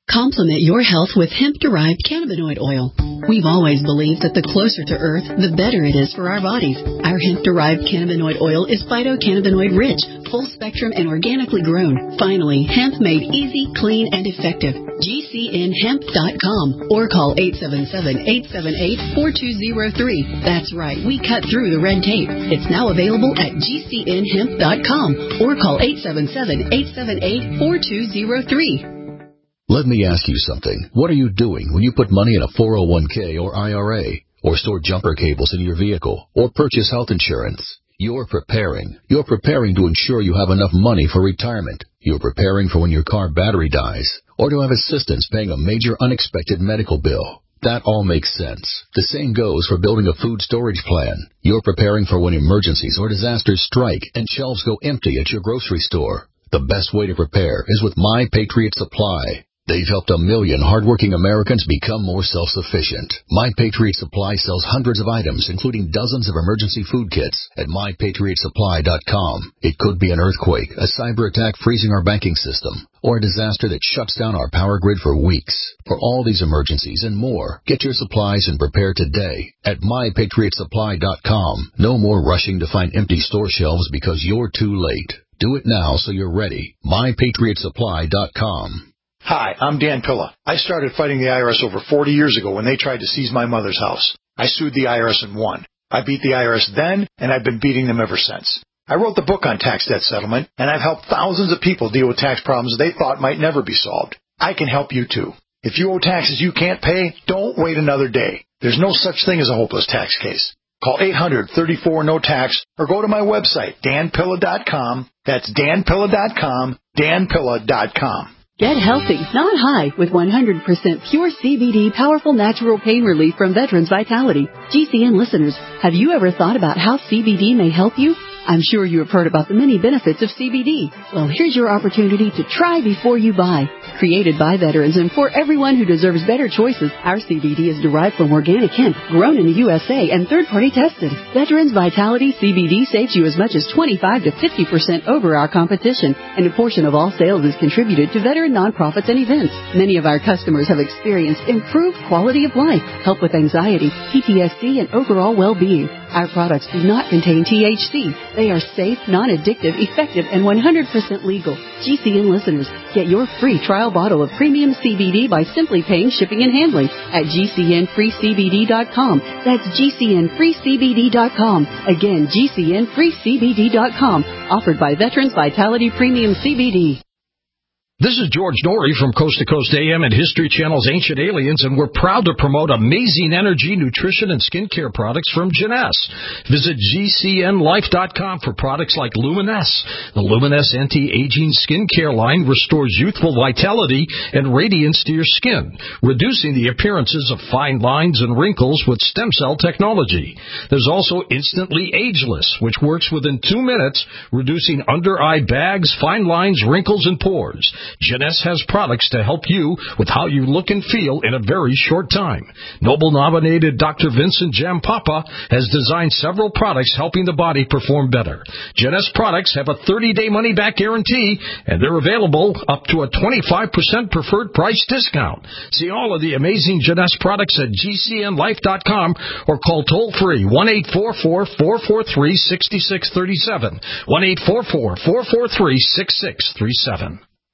[SPEAKER 3] Complement your health with hemp-derived cannabinoid oil. We've always believed that the closer to Earth, the better it is for our bodies. Our hemp-derived cannabinoid oil is phytocannabinoid-rich, full-spectrum, and organically grown. Finally, hemp made easy, clean, and effective. G C N hemp dot com or call eight seven seven, eight seven eight, four two zero three. That's right, we cut through the red tape. It's now available at G C N hemp dot com or call eight seven seven, eight seven eight, four two zero three.
[SPEAKER 7] Let me ask you something. What are you doing when you put money in a four oh one k or I R A, or store jumper cables in your vehicle, or purchase health insurance? You're preparing. You're preparing to ensure you have enough money for retirement. You're preparing for when your car battery dies, or to have assistance paying a major unexpected medical bill. That all makes sense. The same goes for building a food storage plan. You're preparing for when emergencies or disasters strike and shelves go empty at your grocery store. The best way to prepare is with My Patriot Supply. They've helped a million hardworking Americans become more self-sufficient. My Patriot Supply sells hundreds of items, including dozens of emergency food kits at my patriot supply dot com. It could be an earthquake, a cyber attack freezing our banking system, or a disaster that shuts down our power grid for weeks. For all these emergencies and more, get your supplies and prepare today at my patriot supply dot com. No more rushing to find empty store shelves because you're too late. Do it now so you're ready. my patriot supply dot com.
[SPEAKER 8] Hi, I'm Dan Pilla. I started fighting the I R S over forty years ago when they tried to seize my mother's house. I sued the I R S and won. I beat the I R S then, and I've been beating them ever since. I wrote the book on tax debt settlement, and I've helped thousands of people deal with tax problems they thought might never be solved. I can help you too. If you owe taxes you can't pay, don't wait another day. There's no such thing as a hopeless tax case. Call eight hundred, thirty-four, no tax or go to my website, dan pilla dot com. That's dan pilla dot com, dan pilla dot com.
[SPEAKER 9] Get healthy, not high, with one hundred percent pure C B D powerful natural pain relief from Veterans Vitality. G C N listeners, have you ever thought about how C B D may help you? I'm sure you have heard about the many benefits of C B D. Well, here's your opportunity to try before you buy. Created by veterans and for everyone who deserves better choices, our C B D is derived from organic hemp, grown in the U S A and third-party tested. Veterans Vitality C B D saves you as much as twenty-five to fifty percent over our competition, and a portion of all sales is contributed to veteran nonprofits and events. Many of our customers have experienced improved quality of life, help with anxiety, P T S D, and overall well-being. Our products do not contain T H C. They are safe, non-addictive, effective, and one hundred percent legal. G C N listeners, get your free trial bottle of premium C B D by simply paying shipping and handling at G C N free C B D dot com. That's G C N free C B D dot com. Again, G C N free C B D dot com. Offered by Veterans Vitality Premium C B D.
[SPEAKER 10] This is George Norrie from Coast to Coast A M and History Channel's Ancient Aliens, and we're proud to promote amazing energy, nutrition, and skincare products from Jeunesse. Visit G C N life dot com for products like Luminesse. The Luminesse anti-aging skincare line restores youthful vitality and radiance to your skin, reducing the appearances of fine lines and wrinkles with stem cell technology. There's also Instantly Ageless, which works within two minutes, reducing under-eye bags, fine lines, wrinkles, and pores. Jeunesse has products to help you with how you look and feel in a very short time. Nobel-nominated Doctor Vincent Jampapa has designed several products helping the body perform better. Jeunesse products have a thirty-day money-back guarantee, and they're available up to a twenty-five percent preferred price discount. See all of the amazing Jeunesse products at G C N life dot com or call toll-free one eight four four, four four three, six six three seven, one eight four four, four four three, six six three seven.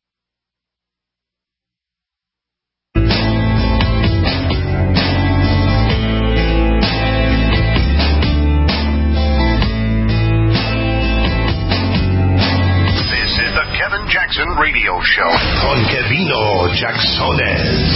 [SPEAKER 2] Jackson Radio Show con Kevino Jacksones.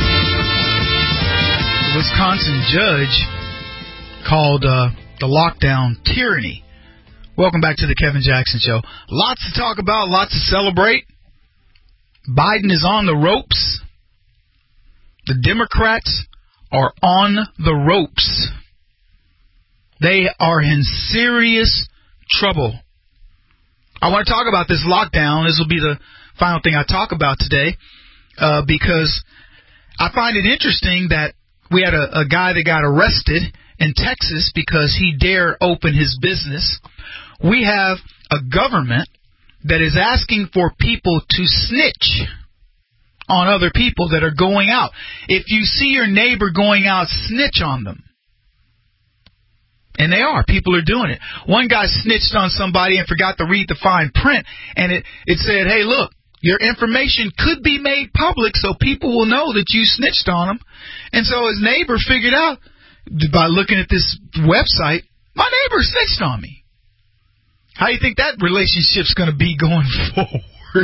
[SPEAKER 4] A Wisconsin judge called uh, the lockdown tyranny. Welcome back to the Kevin Jackson Show. Lots to talk about, lots to celebrate. Biden is on the ropes. The Democrats are on the ropes. They are in serious trouble. I want to talk about this lockdown. This will be the final thing I talk about today uh, because I find it interesting that we had a, a guy that got arrested in Texas because he dared open his business. We have a government that is asking for people to snitch on other people that are going out. If you see your neighbor going out, snitch on them. And they are. People are doing it. One guy snitched on somebody and forgot to read the fine print, and it, it said, hey, look, your information could be made public so people will know that you snitched on them. And so his neighbor figured out by looking at this website, my neighbor snitched on me. How do you think that relationship's going to be going forward?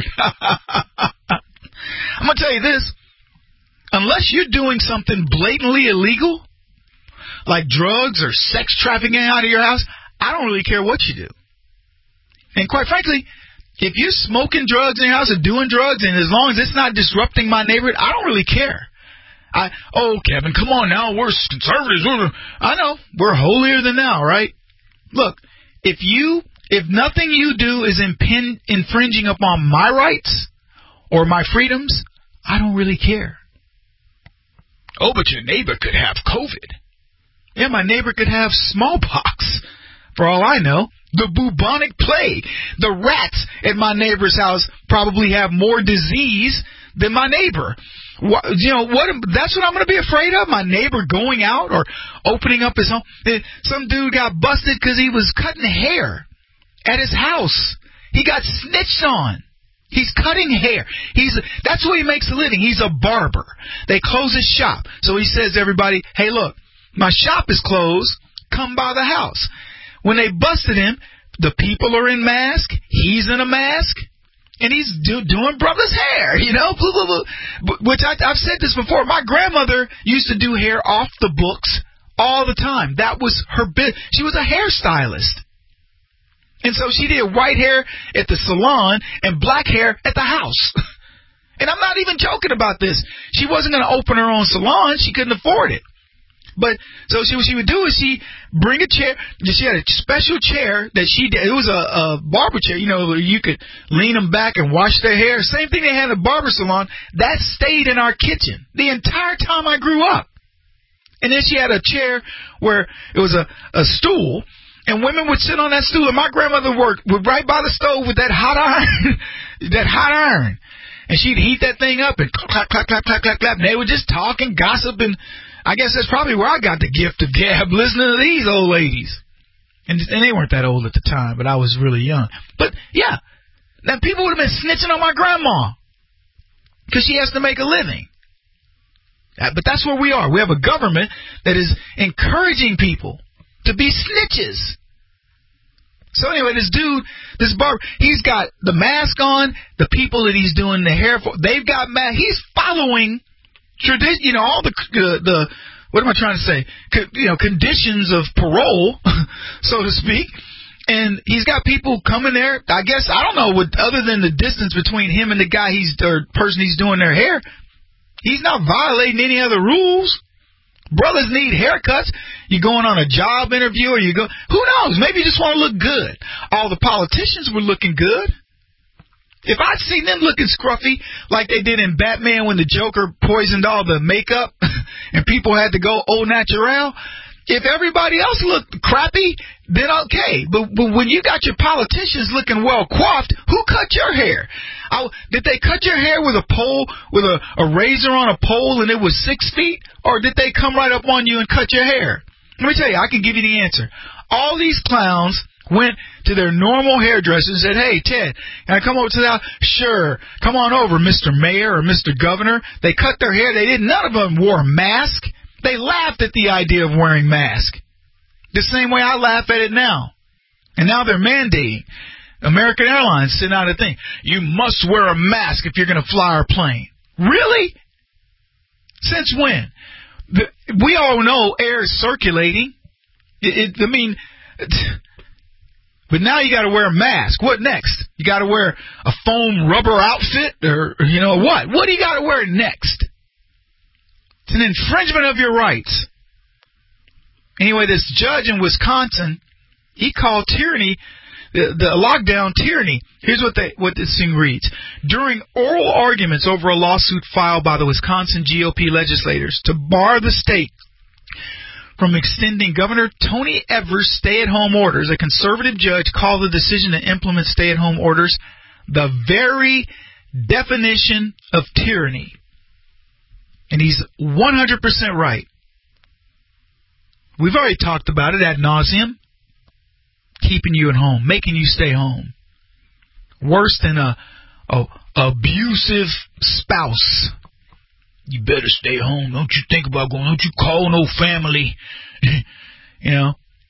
[SPEAKER 4] I'm going to tell you this. Unless you're doing something blatantly illegal, like drugs or sex trafficking out of your house, I don't really care what you do. And quite frankly, if you're smoking drugs in your house or doing drugs, and as long as it's not disrupting my neighborhood, I don't really care. I oh, Kevin, come on now. We're conservatives. We're, I know. We're holier than thou, right? Look, if you, if nothing you do is impin, infringing upon my rights or my freedoms, I don't really care. Oh, but your neighbor could have COVID. Yeah, my neighbor could have smallpox, for all I know. The bubonic plague. The rats at my neighbor's house probably have more disease than my neighbor. What, you know what? That's what I'm going to be afraid of. My neighbor going out or opening up his home. Some dude got busted because he was cutting hair at his house. He got snitched on. He's cutting hair. He's that's where he makes a living. He's a barber. They close his shop, so he says to everybody, "Hey, look, my shop is closed. Come by the house." When they busted him, the people are in mask. He's in a mask. And he's do, doing brother's hair, you know, blah, blah, blah. Which I, I've said this before. My grandmother used to do hair off the books all the time. That was her bit. She was a hairstylist. And so she did white hair at the salon and black hair at the house. And I'm not even joking about this. She wasn't going to open her own salon. She couldn't afford it. But so she, what she would do is she bring a chair. She had a special chair that she did. It was a, a barber chair, you know, where you could lean them back and wash their hair. Same thing they had at a barber salon. That stayed in our kitchen the entire time I grew up. And then she had a chair where it was a, a stool, and women would sit on that stool. And my grandmother worked right by the stove with that hot iron, that hot iron, and she'd heat that thing up and clap, clap, clap, clap, clap, clap. And they would just talk and gossip and. I guess that's probably where I got the gift of gab, listening to these old ladies. And, and they weren't that old at the time, but I was really young. But, yeah, now people would have been snitching on my grandma because she has to make a living. Uh, but that's where we are. We have a government that is encouraging people to be snitches. So anyway, this dude, this barber, he's got the mask on. The people that he's doing the hair for, they've got masks. He's following tradition, you know, all the uh, the what am I trying to say? Co- you know, conditions of parole, so to speak. And he's got people coming there. I guess I don't know what other than the distance between him and the guy he's or person he's doing their hair. He's not violating any other rules. Brothers need haircuts. You going on a job interview, or you go? Who knows? Maybe you just want to look good. All the politicians were looking good. If I'd seen them looking scruffy like they did in Batman when the Joker poisoned all the makeup and people had to go au naturel, if everybody else looked crappy, then okay. But, but when you got your politicians looking well coiffed, who cut your hair? I, did they cut your hair with a pole, with a, a razor on a pole and it was six feet? Or did they come right up on you and cut your hair? Let me tell you, I can give you the answer. All these clowns went to their normal hairdresser and said, "Hey, Ted, can I come over to the house?" "Sure. Come on over, Mister Mayor or Mister Governor." They cut their hair. They didn't. None of them wore a mask. They laughed at the idea of wearing masks. The same way I laugh at it now. And now they're mandating. American Airlines sent out a thing. You must wear a mask if you're going to fly our plane. Really? Since when? The, we all know air is circulating. It, it, I mean... But now you got to wear a mask. What next? You got to wear a foam rubber outfit, or you know what? What do you got to wear next? It's an infringement of your rights. Anyway, this judge in Wisconsin, he called tyranny, the, the lockdown tyranny. Here's what they, what this thing reads: during oral arguments over a lawsuit filed by the Wisconsin G O P legislators to bar the state from extending Governor Tony Evers' stay-at-home orders, a conservative judge called the decision to implement stay-at-home orders the very definition of tyranny. And he's one hundred percent right. We've already talked about it ad nauseum. Keeping you at home, making you stay home. Worse than a, a abusive spouse. You better stay home. Don't you think about going. Don't you call no family. You know.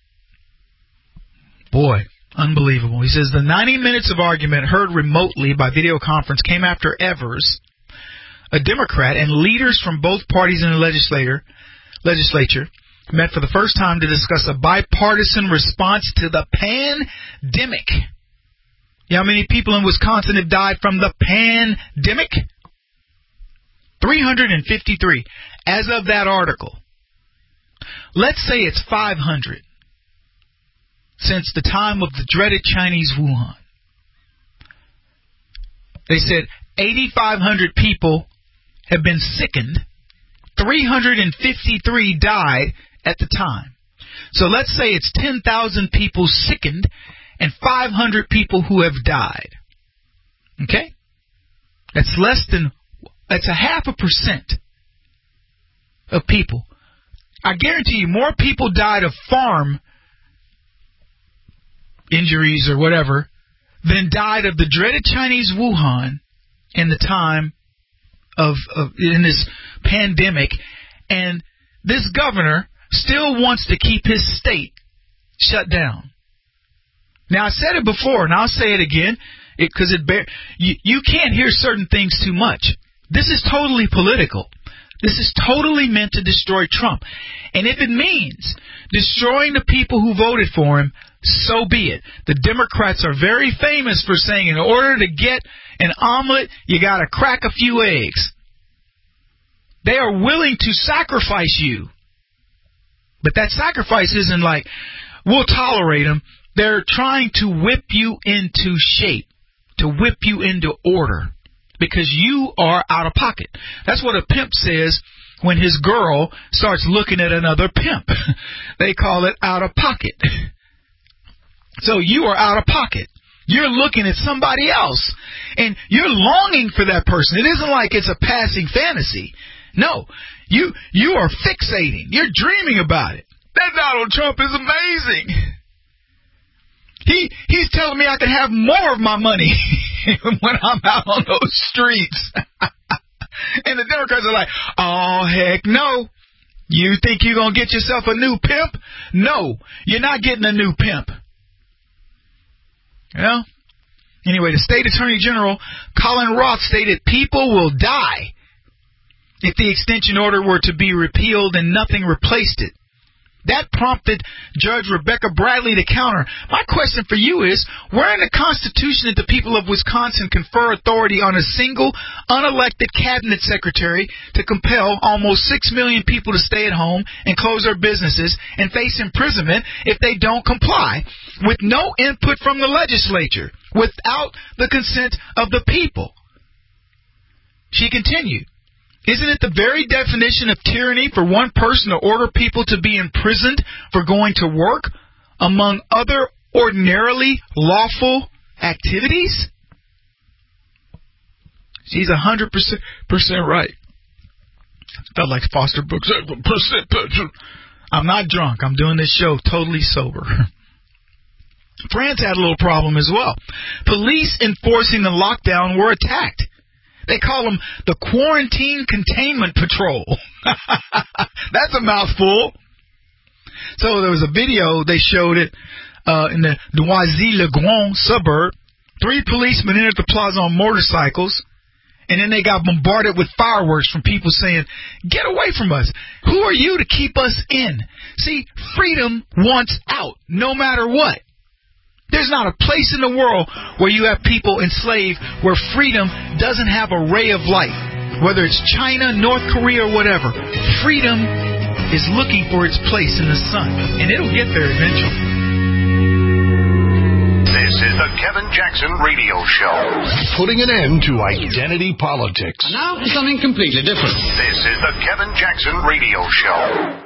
[SPEAKER 4] Boy, unbelievable. He says the ninety minutes of argument heard remotely by video conference came after Evers, a Democrat, and leaders from both parties in the legislature, legislature met for the first time to discuss a bipartisan response to the pandemic. You know how many people in Wisconsin have died from the pandemic? three hundred fifty-three. As of that article. Let's say it's five hundred since the time of the dreaded Chinese Wuhan. They said eighty-five hundred people have been sickened. three hundred fifty-three died at the time. So let's say it's ten thousand people sickened and five hundred people who have died. Okay? That's less than, that's a half a percent of people. I guarantee you more people died of farm injuries or whatever than died of the dreaded Chinese Wuhan in the time of, of in this pandemic. And this governor still wants to keep his state shut down. Now, I said it before, and I'll say it again, because it, it bear, you, you can't hear certain things too much. This is totally political. This is totally meant to destroy Trump. And if it means destroying the people who voted for him, so be it. The Democrats are very famous for saying in order to get an omelet, you got to crack a few eggs. They are willing to sacrifice you. But that sacrifice isn't like, we'll tolerate them. They're trying to whip you into shape, to whip you into order, because you are out of pocket. That's what a pimp says when his girl starts looking at another pimp. They call it out of pocket. So you are out of pocket. You're looking at somebody else, and you're longing for that person. It isn't like it's a passing fantasy. No, you you are fixating. You're dreaming about it. That Donald Trump is amazing. He he's telling me I can have more of my money when I'm out on those streets. And the Democrats are like, oh, heck no. You think you're going to get yourself a new pimp? No, you're not getting a new pimp. Well, anyway, the state attorney general, Colin Roth, stated people will die if the extension order were to be repealed and nothing replaced it. That prompted Judge Rebecca Bradley to counter. My question for you is, where in the Constitution did the people of Wisconsin confer authority on a single, unelected cabinet secretary to compel almost six million people to stay at home and close their businesses and face imprisonment if they don't comply, with no input from the legislature, without the consent of the people? She continued. Isn't it the very definition of tyranny for one person to order people to be imprisoned for going to work, among other ordinarily lawful activities? She's one hundred percent right. Felt like Foster Brooks. I'm not drunk. I'm doing this show totally sober. France had a little problem as well. Police enforcing the lockdown were attacked. They call them the Quarantine Containment Patrol. That's a mouthful. So there was a video, they showed it uh, in the Noisy-le-Grand suburb. Three policemen entered the plaza on motorcycles, and then they got bombarded with fireworks from people saying, get away from us. Who are you to keep us in? See, freedom wants out, no matter what. There's not a place in the world where you have people enslaved where freedom doesn't have a ray of light. Whether it's China, North Korea, or whatever, freedom is looking for its place in the sun, and it'll get there eventually.
[SPEAKER 2] This is the Kevin Jackson Radio Show.
[SPEAKER 22] Putting an end to identity politics.
[SPEAKER 11] And now for something completely different.
[SPEAKER 2] This is the Kevin Jackson Radio Show.